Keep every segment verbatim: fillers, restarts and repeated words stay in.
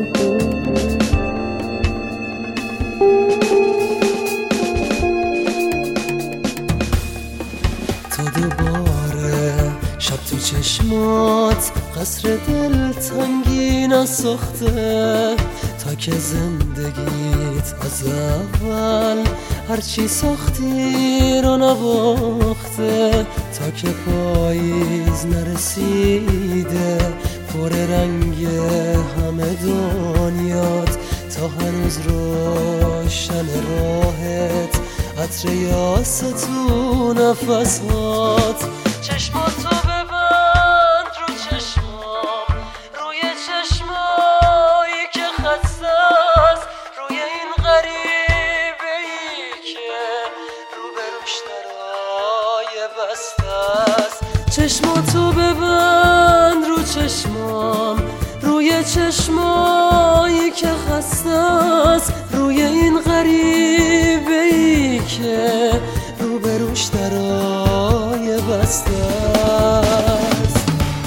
تو دوباره شب تو چشمات قصر دل تنگی نساخته، تا که زندگیت از اول هرچی ساختی رو نباخته، تا که پاییز نرسیده پر رنگ همه دنیات، تا هنوز روشن راهت عطر یاس تو نفسات. چشماتو ببند رو چشمام، روی چشمایی که خسته است، روی این غریبه ای که روبروش درای بسته است. چشماتو ببند رو چشمام، روی چشمایی که خسته است، روی این غریبه ای که روبروش درای بسته است.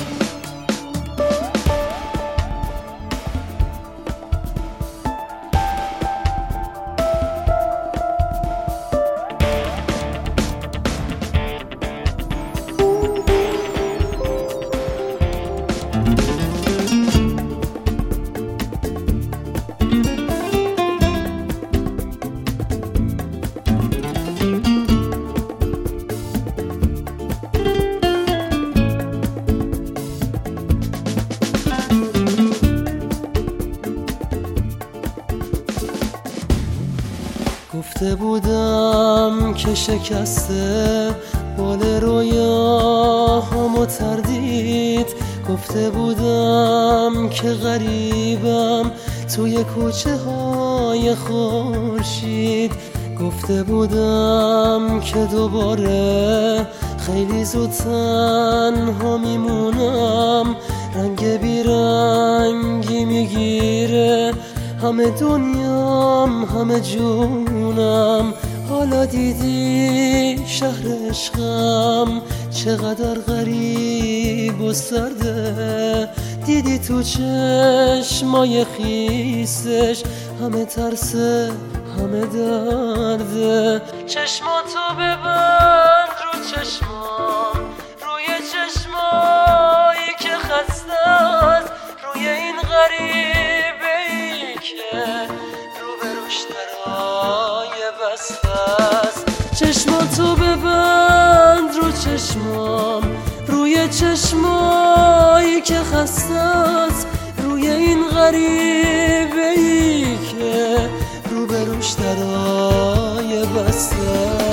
گفته بودم که شکسته بال رویاهامو تردید، گفته بودم که غریبم توی کوچه های خورشید، گفته بودم که دوباره خیلی زود تنها میمونم، رنگ بیرنگی میگیره همه دنیام همه جونم. حالا دیدی شهر عشقم چقدر غریب و سرده، دیدی تو چشمای خیسش همه ترسه همه درده. چشماتو ببند رو چشمام، روی چشمایی که خسته است، روی این غریبه ای که روبروش درای بسته است. چشماتو ببند رو چشمام، روی چشمایی که خسته است، روی این غریبه ای که روبروش درای بسته است.